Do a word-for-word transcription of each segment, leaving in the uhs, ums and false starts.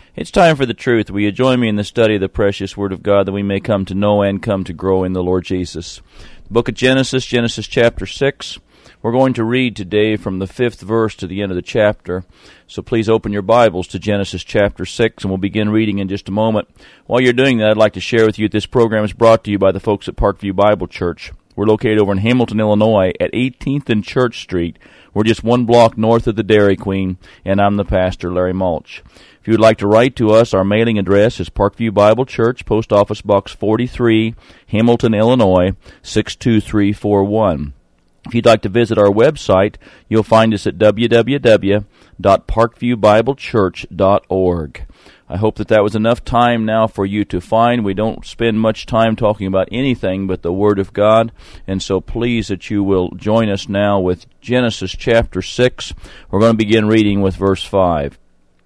It's time for the truth. Will you join me in the study of the precious Word of God that we may come to know and come to grow in the Lord Jesus? The book of Genesis, Genesis chapter six. We're going to read today from the fifth verse to the end of the chapter. So please open your Bibles to Genesis chapter six, and we'll begin reading in just a moment. While you're doing that, I'd like to share with you that this program is brought to you by the folks at Parkview Bible Church. We're located over in Hamilton, Illinois at eighteenth and Church Street. We're just one block north of the Dairy Queen, and I'm the pastor, Larry Mulch. If you would like to write to us, our mailing address is Parkview Bible Church, Post Office Box forty-three, Hamilton, Illinois, six two three four one. If you'd like to visit our website, you'll find us at w w w dot parkview bible church dot org. I hope that that was enough time now for you to find. We don't spend much time talking about anything but the Word of God, and so please that you will join us now with Genesis chapter six. We're going to begin reading with verse five.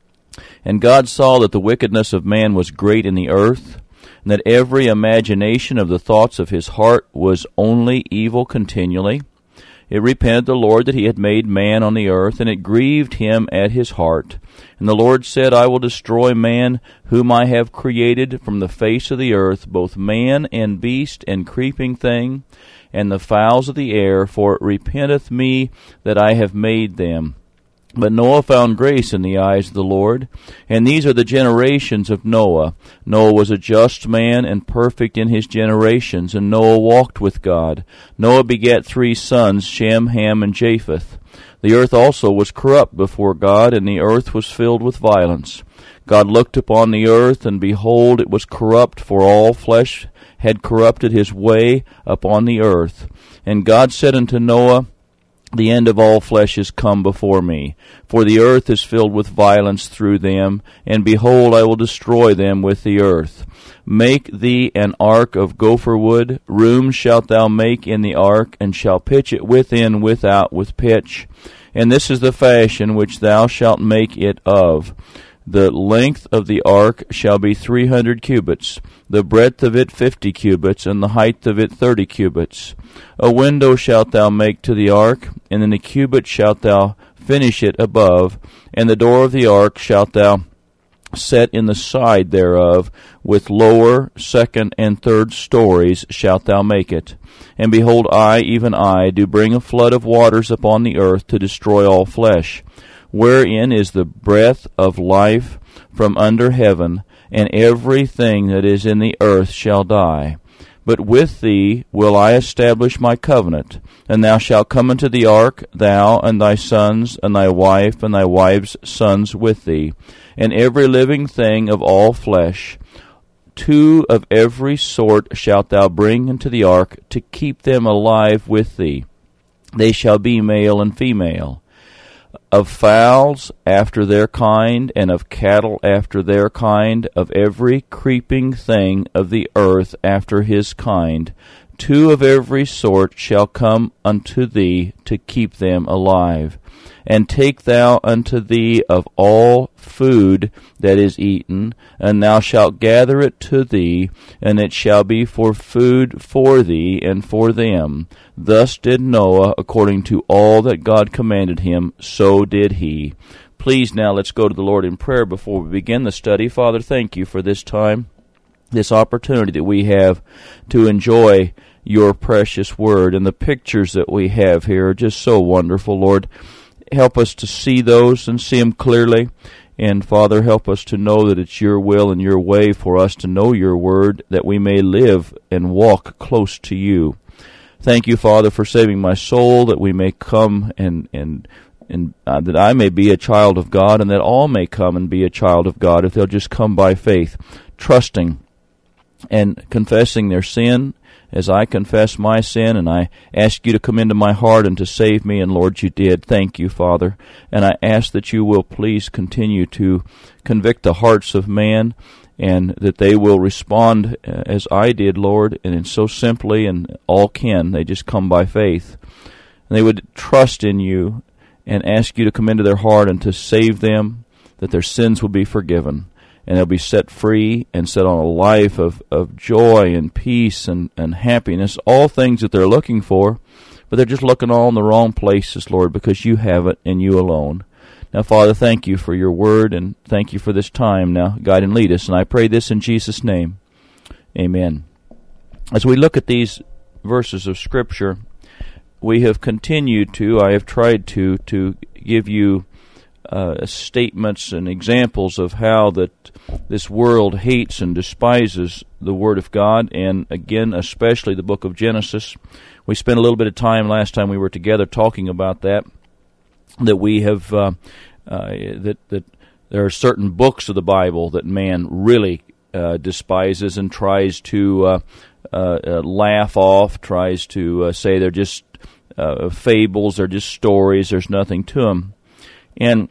And God saw that the wickedness of man was great in the earth, and that every imagination of the thoughts of his heart was only evil continually. It repented the Lord that he had made man on the earth, and it grieved him at his heart. And the Lord said, I will destroy man whom I have created from the face of the earth, both man and beast and creeping thing, and the fowls of the air, for it repenteth me that I have made them. But Noah found grace in the eyes of the Lord. And these are the generations of Noah. Noah was a just man and perfect in his generations, and Noah walked with God. Noah begat three sons, Shem, Ham, and Japheth. The earth also was corrupt before God, and the earth was filled with violence. God looked upon the earth, and behold, it was corrupt, for all flesh had corrupted his way upon the earth. And God said unto Noah, The end of all flesh is come before me, for the earth is filled with violence through them, and behold, I will destroy them with the earth. Make thee an ark of gopher wood, rooms shalt thou make in the ark, and shall pitch it within without with pitch. And this is the fashion which thou shalt make it of. The length of the ark shall be three hundred cubits, the breadth of it fifty cubits, and the height of it thirty cubits. A window shalt thou make to the ark, and in the cubit shalt thou finish it above, and the door of the ark shalt thou set in the side thereof, with lower, second, and third stories shalt thou make it. And behold, I, even I, do bring a flood of waters upon the earth to destroy all flesh, wherein is the breath of life from under heaven, and everything that is in the earth shall die. But with thee will I establish my covenant, and thou shalt come into the ark, thou and thy sons, and thy wife, and thy wife's sons with thee, and every living thing of all flesh. Two of every sort shalt thou bring into the ark, to keep them alive with thee. They shall be male and female. Of fowls after their kind, and of cattle after their kind, of every creeping thing of the earth after his kind, two of every sort shall come unto thee to keep them alive. And take thou unto thee of all food that is eaten, and thou shalt gather it to thee, and it shall be for food for thee and for them. Thus did Noah, according to all that God commanded him, so did he. Please now let's go to the Lord in prayer before we begin the study. Father, thank you for this time, this opportunity that we have to enjoy your precious word, and the pictures that we have here are just so wonderful, Lord. Help us to see those and see them clearly. And, Father, help us to know that it's your will and your way for us to know your word, that we may live and walk close to you. Thank you, Father, for saving my soul, that we may come and, and, and uh, that I may be a child of God, and that all may come and be a child of God if they'll just come by faith, trusting and confessing their sin, as I confess my sin, and I ask you to come into my heart and to save me, and Lord, you did. Thank you, Father. And I ask that you will please continue to convict the hearts of man, and that they will respond as I did, Lord, and in so simply, and all can. They just come by faith. And they would trust in you and ask you to come into their heart and to save them, that their sins will be forgiven, and they'll be set free and set on a life of, of joy and peace and, and happiness, all things that they're looking for, but they're just looking all in the wrong places, Lord, because you have it and you alone. Now, Father, thank you for your word, and thank you for this time. Now, guide and lead us, and I pray this in Jesus' name. Amen. As we look at these verses of Scripture, we have continued to, I have tried to, to give you uh, statements and examples of how that this world hates and despises the Word of God, and again, especially the book of Genesis. We spent a little bit of time last time we were together talking about that, that we have, uh, uh, that, that there are certain books of the Bible that man really uh, despises and tries to uh, uh, uh, laugh off, tries to uh, say they're just uh, fables, they're just stories, there's nothing to them. And,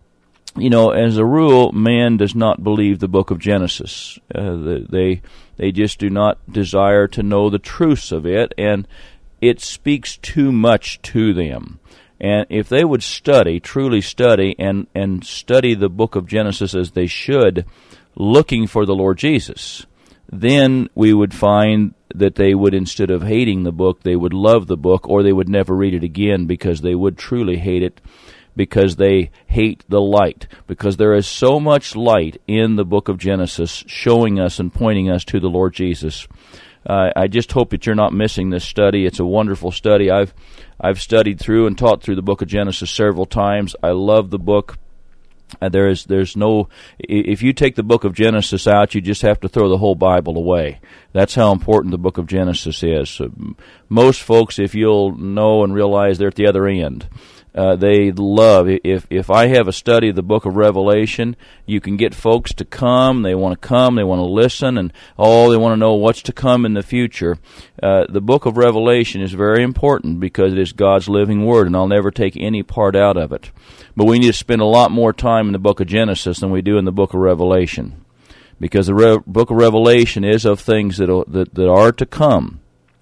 you know, as a rule, man does not believe the book of Genesis. Uh, they they just do not desire to know the truths of it, and it speaks too much to them. And if they would study, truly study, and, and study the book of Genesis as they should, looking for the Lord Jesus, then we would find that they would, instead of hating the book, they would love the book, or they would never read it again, because they would truly hate it, because they hate the light, because there is so much light in the book of Genesis showing us and pointing us to the Lord Jesus. Uh, I just hope that you're not missing this study. It's a wonderful study. I've I've studied through and taught through the book of Genesis several times. I love the book. Uh, there is there's no if you take the book of Genesis out, you just have to throw the whole Bible away. That's how important the book of Genesis is. Uh, most folks, if you'll know and realize, they're at the other end. Uh, they love, if if I have a study of the book of Revelation, you can get folks to come, they want to come, they want to listen, and oh, they want to know what's to come in the future. Uh, the book of Revelation is very important because it is God's living word, and I'll never take any part out of it. But we need to spend a lot more time in the book of Genesis than we do in the book of Revelation, because the Re- book of Revelation is of things that are, that, that are to come.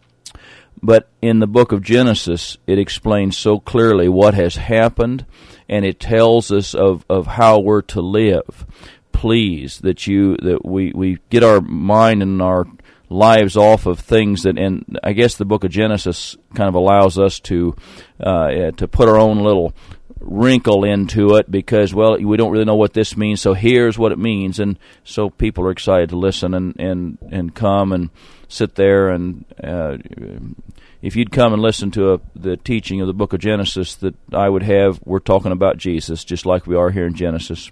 But in the book of Genesis, it explains so clearly what has happened, and it tells us of, of how we're to live. Please, that you that we, we get our mind and our lives off of things that, and I guess the book of Genesis kind of allows us to uh, to put our own little wrinkle into it, because, well, we don't really know what this means, so here's what it means, and so people are excited to listen and and, and come and sit there, and uh, if you'd come and listen to a, the teaching of the book of Genesis that I would have, we're talking about Jesus, just like we are here in Genesis.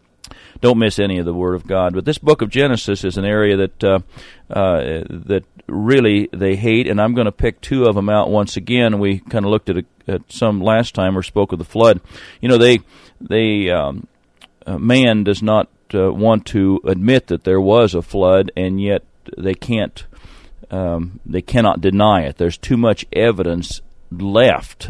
Don't miss any of the Word of God. But this book of Genesis is an area that uh, uh, that really they hate, and I'm going to pick two of them out once again. We kind of looked at, a, at some last time or spoke of the flood. You know, they they um, uh, man does not uh, want to admit that there was a flood, and yet they can't. Um, they cannot deny it. There's too much evidence left.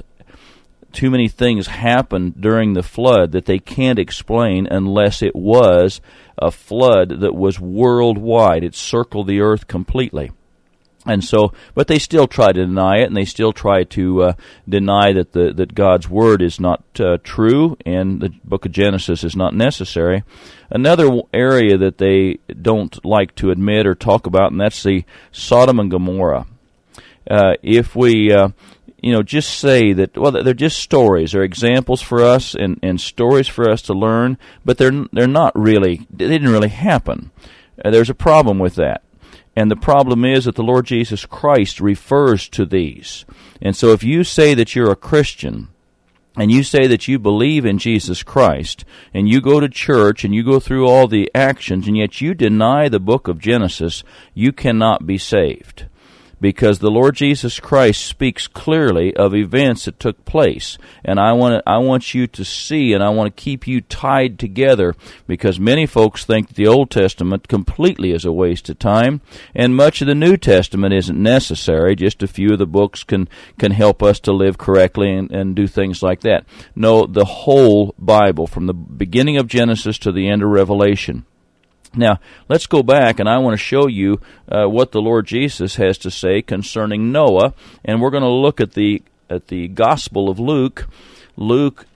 Too many things happened during the flood that they can't explain unless it was a flood that was worldwide. It circled the earth completely. And so, but they still try to deny it, and they still try to uh, deny that the that God's Word is not uh, true, and the book of Genesis is not necessary. Another area that they don't like to admit or talk about, and that's the Sodom and Gomorrah. Uh, if we, uh, you know, just say that, well, they're just stories, they're examples for us and, and stories for us to learn, but they're they're not really, they didn't really happen. Uh, there's a problem with that. And the problem is that the Lord Jesus Christ refers to these. And so if you say that you're a Christian, and you say that you believe in Jesus Christ, and you go to church, and you go through all the actions, and yet you deny the book of Genesis, you cannot be saved. Because the Lord Jesus Christ speaks clearly of events that took place. And I want to, I want you to see, and I want to keep you tied together, because many folks think that the Old Testament completely is a waste of time, and much of the New Testament isn't necessary. Just a few of the books can, can help us to live correctly and, and do things like that. No, the whole Bible, from the beginning of Genesis to the end of Revelation. Now, let's go back, and I want to show you uh, what the Lord Jesus has to say concerning Noah, and we're going to look at the at the Gospel of Luke, Luke,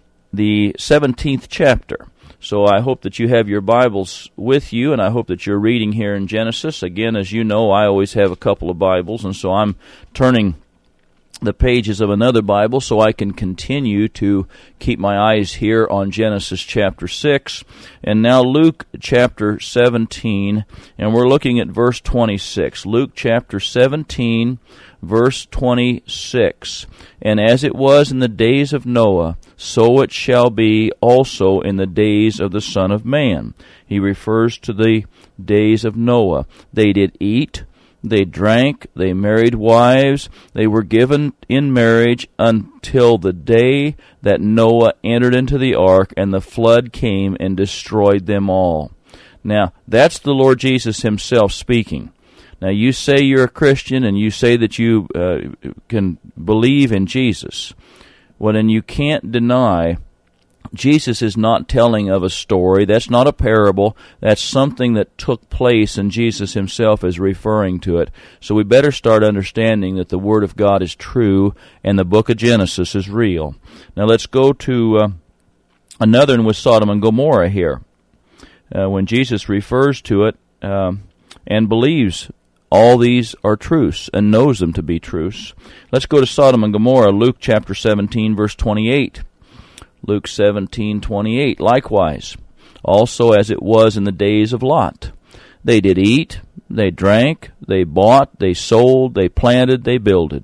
the seventeenth chapter. So I hope that you have your Bibles with you, and I hope that you're reading here in Genesis. Again, as you know, I always have a couple of Bibles, and so I'm turning the pages of another Bible so I can continue to keep my eyes here on Genesis chapter six. And now Luke chapter seventeen, and we're looking at verse twenty-six. Luke chapter seventeen, verse twenty-six. And as it was in the days of Noah, so it shall be also in the days of the Son of Man. He refers to the days of Noah. They did eat, they drank, they married wives, they were given in marriage until the day that Noah entered into the ark and the flood came and destroyed them all. Now, that's the Lord Jesus himself speaking. Now, you say you're a Christian and you say that you uh, can believe in Jesus. Well, then you can't deny Jesus is not telling of a story. That's not a parable. That's something that took place, and Jesus himself is referring to it. So we better start understanding that the Word of God is true and the book of Genesis is real. Now let's go to uh, another one with Sodom and Gomorrah here. Uh, when Jesus refers to it um, and believes all these are truths and knows them to be truths. Let's go to Sodom and Gomorrah, Luke chapter seventeen, verse twenty-eight. Luke seventeen twenty-eight. Likewise, also as it was in the days of Lot. They did eat, they drank, they bought, they sold, they planted, they builded.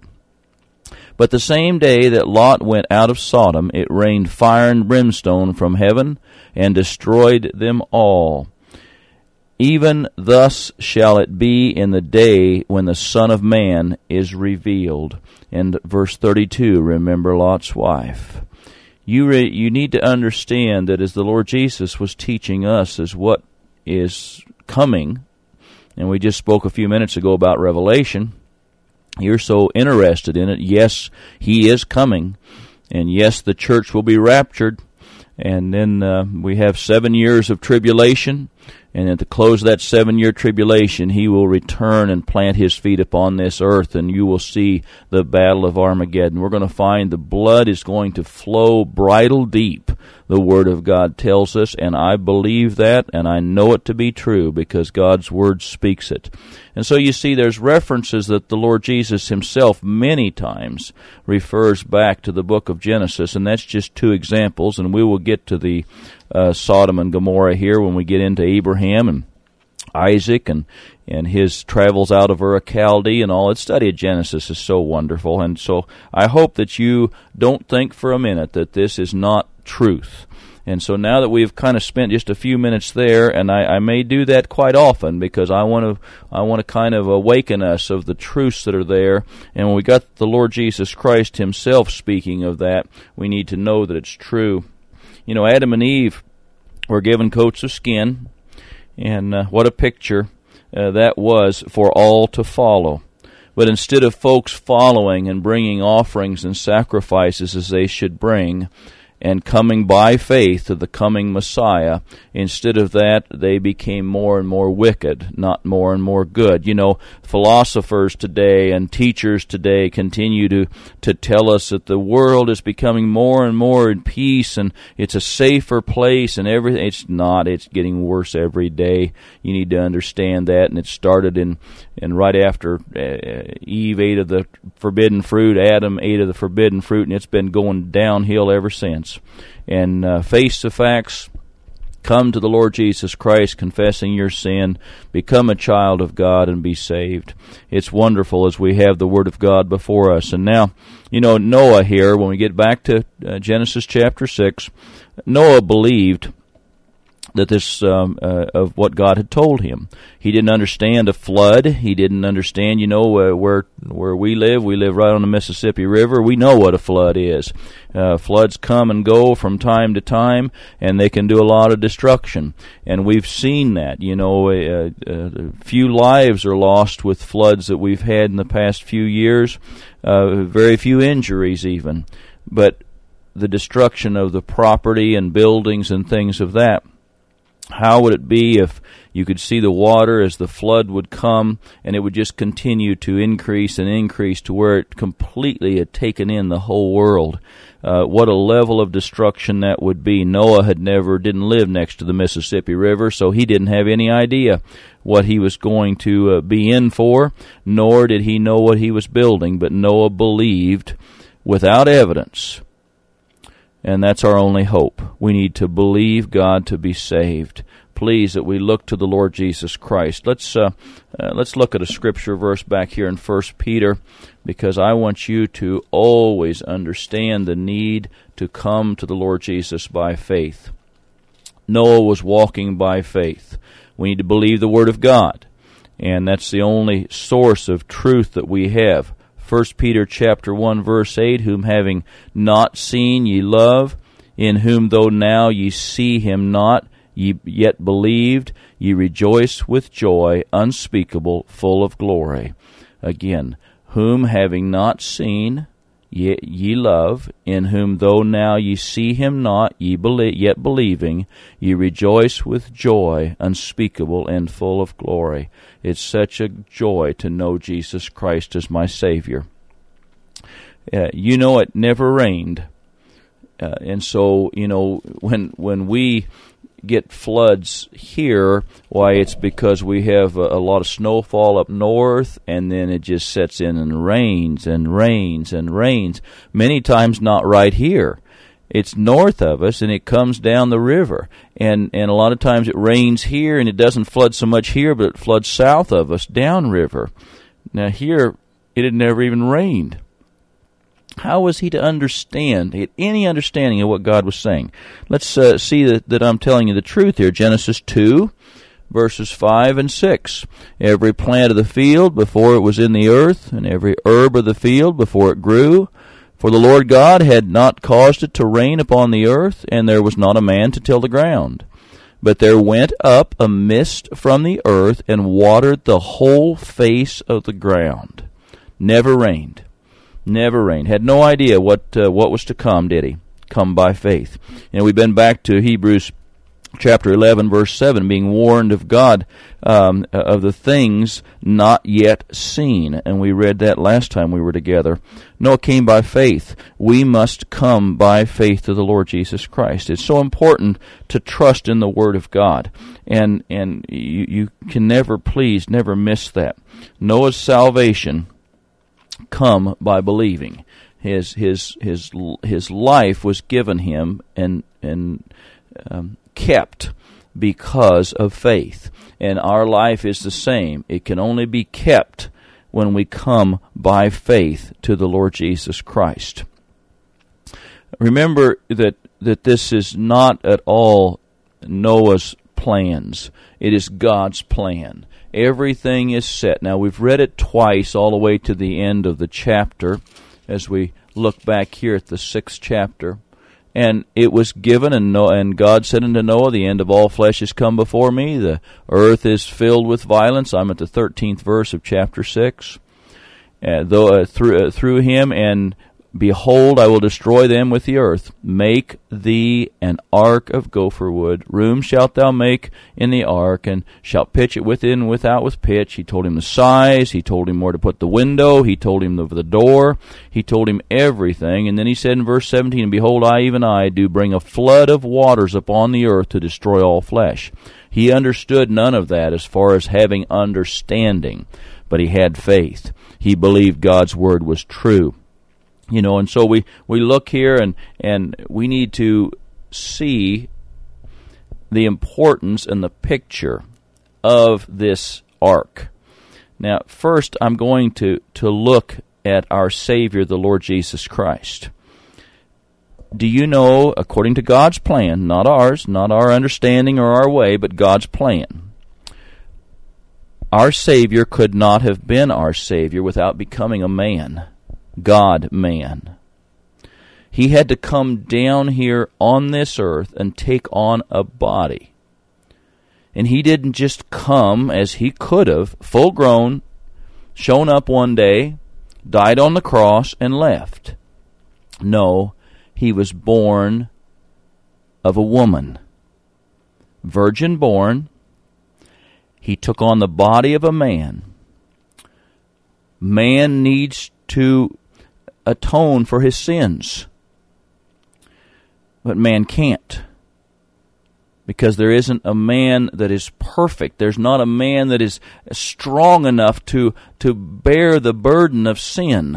But the same day that Lot went out of Sodom, it rained fire and brimstone from heaven, and destroyed them all. Even thus shall it be in the day when the Son of Man is revealed. And verse thirty-two, remember Lot's wife. You re, you need to understand that as the Lord Jesus was teaching us as what is coming, and we just spoke a few minutes ago about Revelation, you're so interested in it. Yes, He is coming, and yes, the church will be raptured, and then uh, we have seven years of tribulation, and at the close of that seven-year tribulation, He will return and plant His feet upon this earth, and you will see the battle of Armageddon. We're going to find the blood is going to flow bridle deep, the Word of God tells us, and I believe that, and I know it to be true, because God's Word speaks it. And so you see there's references that the Lord Jesus Himself many times refers back to the book of Genesis, and that's just two examples, and we will get to the uh, Sodom and Gomorrah here when we get into Abraham and Isaac and and his travels out of Ur of Chaldee and all. Its study of Genesis is so wonderful, and so I hope that you don't think for a minute that this is not truth. And so now that we've kind of spent just a few minutes there, and I, I may do that quite often because I want to I want to kind of awaken us of the truths that are there. And when we got the Lord Jesus Christ Himself speaking of that, we need to know that it's true. You know, Adam and Eve were given coats of skin, and uh, what a picture uh, that was for all to follow. But instead of folks following and bringing offerings and sacrifices as they should bring, and coming by faith to the coming Messiah, instead of that, they became more and more wicked, not more and more good. You know, philosophers today and teachers today continue to, to tell us that the world is becoming more and more in peace, and it's a safer place, and everything. It's not. It's getting worse every day. You need to understand that, and it started in, in right after uh, Eve ate of the forbidden fruit, Adam ate of the forbidden fruit, and it's been going downhill ever since. And uh, face the facts, come to the Lord Jesus Christ, confessing your sin, become a child of God, and be saved. It's wonderful as we have the Word of God before us. And now, you know, Noah here, when we get back to uh, Genesis chapter six, Noah believed that this um, uh, of what God had told him. He didn't understand a flood. He didn't understand, you know, uh, where where we live. We live right on the Mississippi River. We know what a flood is. Uh, floods come and go from time to time, and they can do a lot of destruction. And we've seen that. You know, uh, uh, few lives are lost with floods that we've had in the past few years. Uh, very few injuries even. But the destruction of the property and buildings and things of that. How would it be if you could see the water as the flood would come, and it would just continue to increase and increase to where it completely had taken in the whole world? uh, what a level of destruction that would be. Noah had never, didn't live next to the Mississippi River, so he didn't have any idea what he was going to uh, be in for, nor did he know what he was building, but Noah believed without evidence. And that's our only hope. We need to believe God to be saved. Please, that we look to the Lord Jesus Christ. Let's uh, uh, let's look at a scripture verse back here in First Peter, because I want you to always understand the need to come to the Lord Jesus by faith. Noah was walking by faith. We need to believe the Word of God, and that's the only source of truth that we have. First Peter chapter one, verse eight, whom having not seen ye love, in whom though now ye see him not, ye yet believed, ye rejoice with joy unspeakable, full of glory. Again, whom having not seen ye, ye love, in whom though now ye see him not, ye believe, yet believing, ye rejoice with joy unspeakable and full of glory. It's such a joy to know Jesus Christ as my Savior. Uh, you know, it never rained. Uh, and so, you know, when when we get floods here, why, it's because we have a, a lot of snowfall up north, and then it just sets in and rains and rains and rains. Many times not right here. It's north of us, and it comes down the river. And, and a lot of times it rains here, and it doesn't flood so much here, but it floods south of us, downriver. Now here, it had never even rained. How was he to understand, had any understanding of what God was saying? Let's uh, see that, that I'm telling you the truth here. Genesis two, verses five and six. Every plant of the field before it was in the earth, and every herb of the field before it grew. For the Lord God had not caused it to rain upon the earth, and there was not a man to till the ground. But there went up a mist from the earth, and watered the whole face of the ground. Never rained. Never rained. Had no idea what uh, what was to come, did he? Come by faith. And we've been back to Hebrews chapter eleven, verse seven, being warned of God, um, of the things not yet seen. And we read that last time we were together. Noah came by faith. We must come by faith to the Lord Jesus Christ. It's so important to trust in the Word of God. And, and you, you can never, please, never miss that. Noah's salvation come by believing. His his his his life was given him and and um, kept because of faith. And our life is the same. It can only be kept when we come by faith to the Lord Jesus Christ. Remember that that this is not at all Noah's plans. It is God's plan. Everything is set. Now, we've read it twice all the way to the end of the chapter as we look back here at the sixth chapter. And it was given, and, Noah, and God said unto Noah, the end of all flesh is come before me. The earth is filled with violence. I'm at the thirteenth verse of chapter six. Uh, though, uh, through, uh, through him, and behold, I will destroy them with the earth. Make thee an ark of gopher wood. Room shalt thou make in the ark, and shalt pitch it within and without with pitch. He told him the size. He told him where to put the window. He told him of the door. He told him everything. And then he said in verse seventeen, and behold, I, even I, do bring a flood of waters upon the earth to destroy all flesh. He understood none of that as far as having understanding, but he had faith. He believed God's word was true. You know, and so we, we look here, and, and we need to see the importance and the picture of this ark. Now, first, I'm going to, to look at our Savior, the Lord Jesus Christ. Do you know, according to God's plan, not ours, not our understanding or our way, but God's plan, our Savior could not have been our Savior without becoming a man. God-man. He had to come down here on this earth and take on a body. And he didn't just come as he could have, full grown, shown up one day, died on the cross, and left. No, he was born of a woman. Virgin born. He took on the body of a man. Man needs to atone for his sins. But man can't. Because there isn't a man that is perfect. There's not a man that is strong enough to, to bear the burden of sin.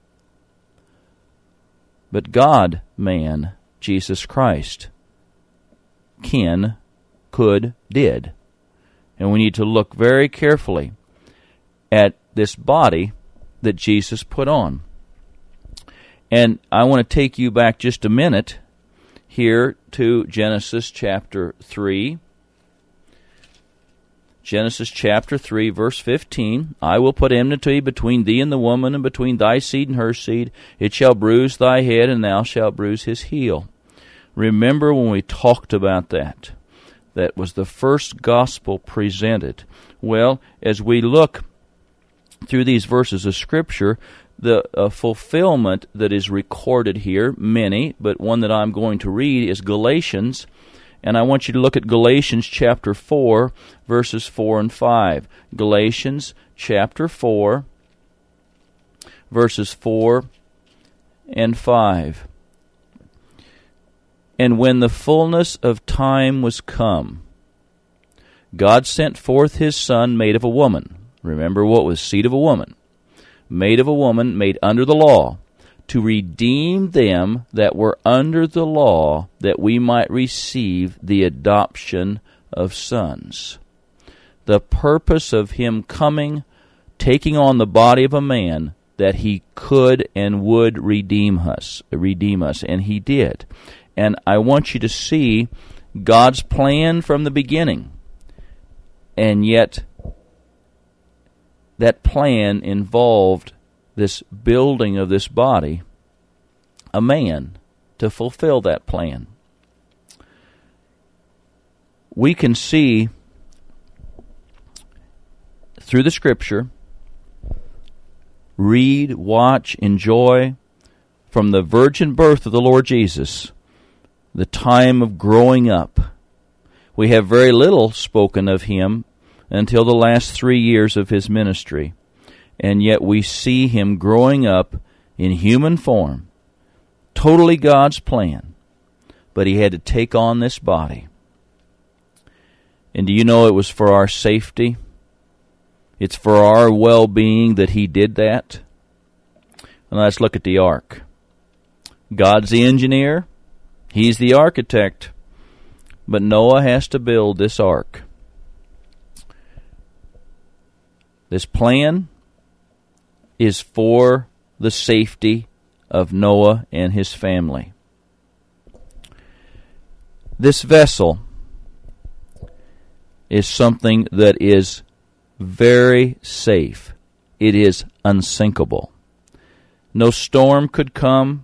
But God, man, Jesus Christ, can, could, did. And we need to look very carefully at this body that Jesus put on. And I want to take you back just a minute here to Genesis chapter three. Genesis chapter three, verse fifteen. I will put enmity between thee and the woman, and between thy seed and her seed. It shall bruise thy head, and thou shalt bruise his heel. Remember when we talked about that? That was the first gospel presented. Well, as we look through these verses of Scripture, the uh, fulfillment that is recorded here, many, but one that I'm going to read is Galatians. And I want you to look at Galatians chapter four, verses four and five. Galatians chapter four, verses four and five. And when the fullness of time was come, God sent forth his Son, made of a woman. Remember what was seed of a woman. Made of a woman, made under the law, to redeem them that were under the law, that we might receive the adoption of sons. The purpose of him coming, taking on the body of a man, that he could and would redeem us, redeem us, and he did. And I want you to see God's plan from the beginning. And yet, that plan involved this building of this body, a man, to fulfill that plan. We can see through the Scripture, read, watch, enjoy, from the virgin birth of the Lord Jesus, the time of growing up. We have very little spoken of him until the last three years of his ministry. And yet we see him growing up in human form, totally God's plan. But he had to take on this body. And do you know it was for our safety? It's for our well-being that he did that. And let's look at the ark. God's the engineer. He's the architect. But Noah has to build this ark. This plan is for the safety of Noah and his family. This vessel is something that is very safe. It is unsinkable. No storm could come.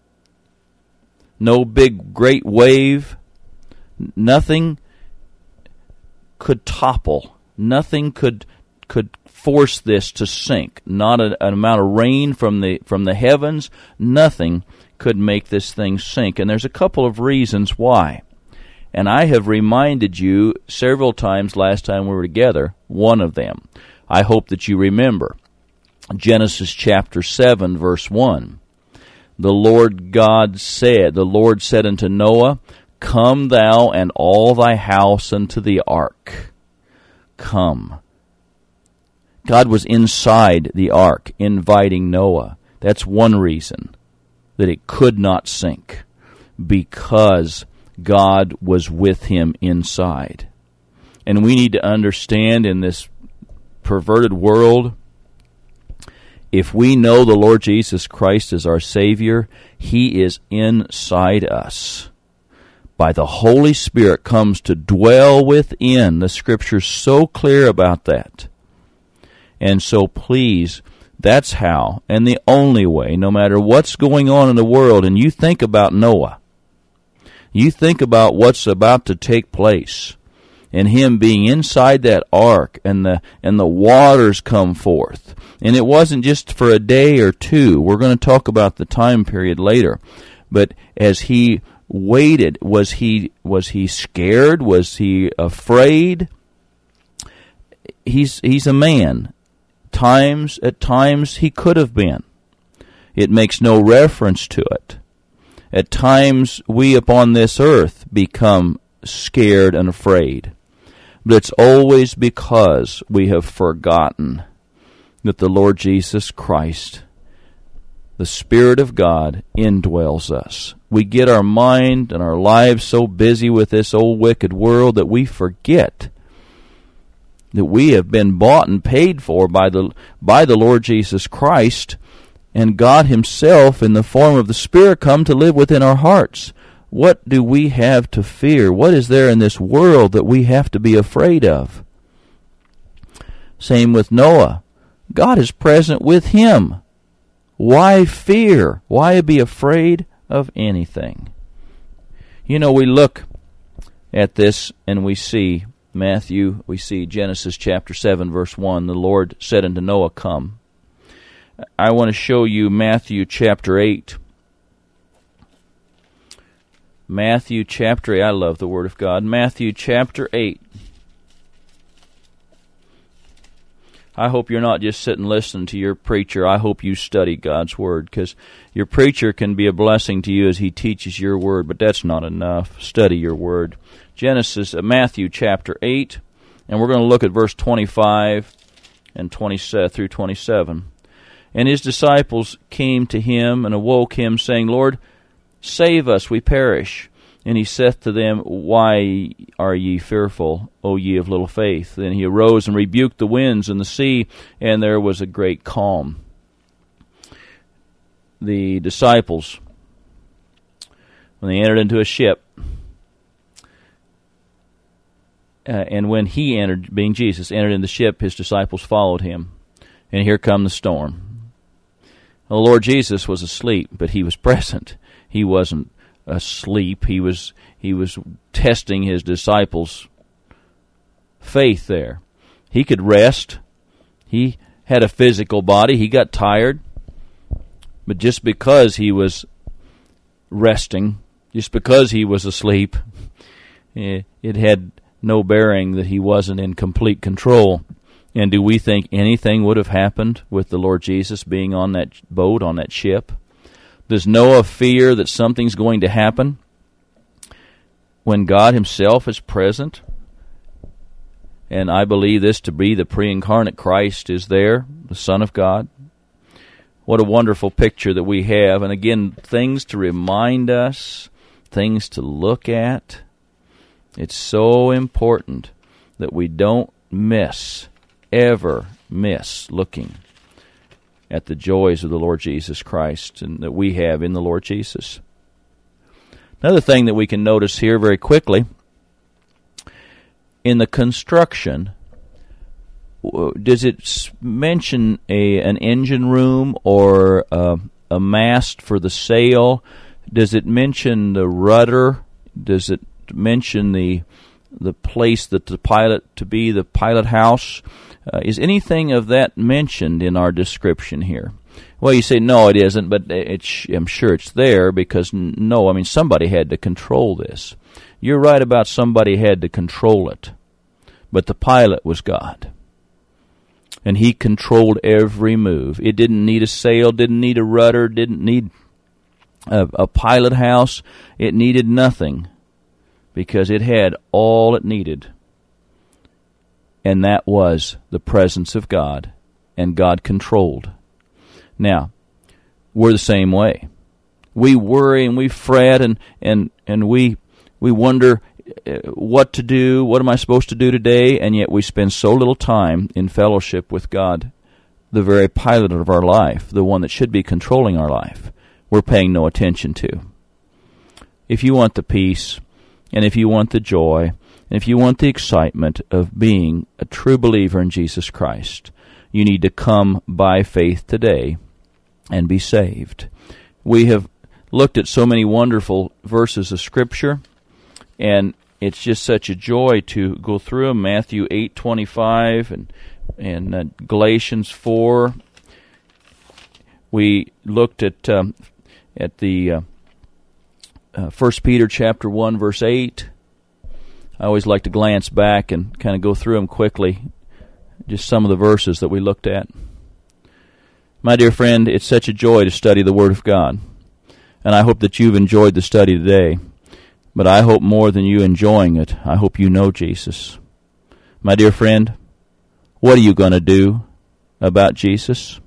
No big, great wave. Nothing could topple. Nothing could could force this to sink. Not a, an amount of rain from the from the heavens. Nothing could make this thing sink. And there's a couple of reasons why. And I have reminded you several times last time we were together, one of them. I hope that you remember. Genesis chapter seven, verse one. The Lord God said, the Lord said unto Noah, Come thou and all thy house unto the ark. Come. God was inside the ark, inviting Noah. That's one reason that it could not sink, because God was with him inside. And we need to understand in this perverted world, if we know the Lord Jesus Christ as our Savior, he is inside us. By the Holy Spirit comes to dwell within. The Scripture's so clear about that. And so please, that's how, and the only way, no matter what's going on in the world, and you think about Noah, you think about what's about to take place, and him being inside that ark, and the and the waters come forth. And it wasn't just for a day or two. We're going to talk about the time period later. But as he waited, was he was he scared? Was he afraid? He's he's a man. Times at times he could have been. It makes no reference to it. At times we upon this earth become scared and afraid. But it's always because we have forgotten that the Lord Jesus Christ, the Spirit of God, indwells us. We get our mind and our lives so busy with this old wicked world that we forget that we have been bought and paid for by the by the Lord Jesus Christ, and God Himself in the form of the Spirit come to live within our hearts. What do we have to fear? What is there in this world that we have to be afraid of? Same with Noah. God is present with him. Why fear? Why be afraid of anything? You know, we look at this and we see Matthew, we see Genesis chapter seven, verse one. The Lord said unto Noah, Come. I want to show you Matthew chapter eight. Matthew chapter eight. I love the Word of God. Matthew chapter eight. I hope you're not just sitting listening to your preacher. I hope you study God's Word, because your preacher can be a blessing to you as he teaches your Word, but that's not enough. Study your Word. Genesis, uh, Matthew chapter eight, and we're going to look at verse twenty-five and twenty through twenty-seven. And his disciples came to him and awoke him, saying, Lord, save us, we perish. And he saith to them, Why are ye fearful, O ye of little faith? Then he arose and rebuked the winds and the sea, and there was a great calm. The disciples, when they entered into a ship, uh, and when he entered, being Jesus, entered in the ship, his disciples followed him. And here come the storm. The Lord Jesus was asleep, but he was present. He wasn't asleep. He was he was testing his disciples' faith there. He could rest. He had a physical body. He got tired. But just because he was resting, just because he was asleep, it had no bearing that he wasn't in complete control. And do we think anything would have happened with the Lord Jesus being on that boat, on that ship? Does Noah fear that something's going to happen when God Himself is present? And I believe this to be the pre-incarnate Christ is there, the Son of God. What a wonderful picture that we have. And again, things to remind us, things to look at. It's so important that we don't miss ever miss looking at the joys of the Lord Jesus Christ and that we have in the Lord Jesus. Another thing that we can notice here very quickly, in the construction, does it mention a an engine room or a, a mast for the sail? Does it mention the rudder? Does it mention the the place that the pilot to be, the pilot house? Uh, is anything of that mentioned in our description here? Well, you say, no, it isn't, but it's, I'm sure it's there because, no, I mean, somebody had to control this. You're right about somebody had to control it, but the pilot was God. And He controlled every move. It didn't need a sail, didn't need a rudder, didn't need a, a pilot house. It needed nothing because it had all it needed. And that was the presence of God, and God controlled. Now, we're the same way. We worry and we fret and, and, and we we wonder what to do, what am I supposed to do today, and yet we spend so little time in fellowship with God, the very pilot of our life, the one that should be controlling our life, we're paying no attention to. If you want the peace, and if you want the joy, and if you want the excitement of being a true believer in Jesus Christ, you need to come by faith today and be saved. We have looked at so many wonderful verses of Scripture, and it's just such a joy to go through them. Matthew eight twenty-five and and uh, Galatians four. We looked at um, at the uh, uh, First Peter chapter one verse eight. I always like to glance back and kind of go through them quickly, just some of the verses that we looked at. My dear friend, it's such a joy to study the Word of God. And I hope that you've enjoyed the study today. But I hope more than you enjoying it, I hope you know Jesus. My dear friend, what are you going to do about Jesus?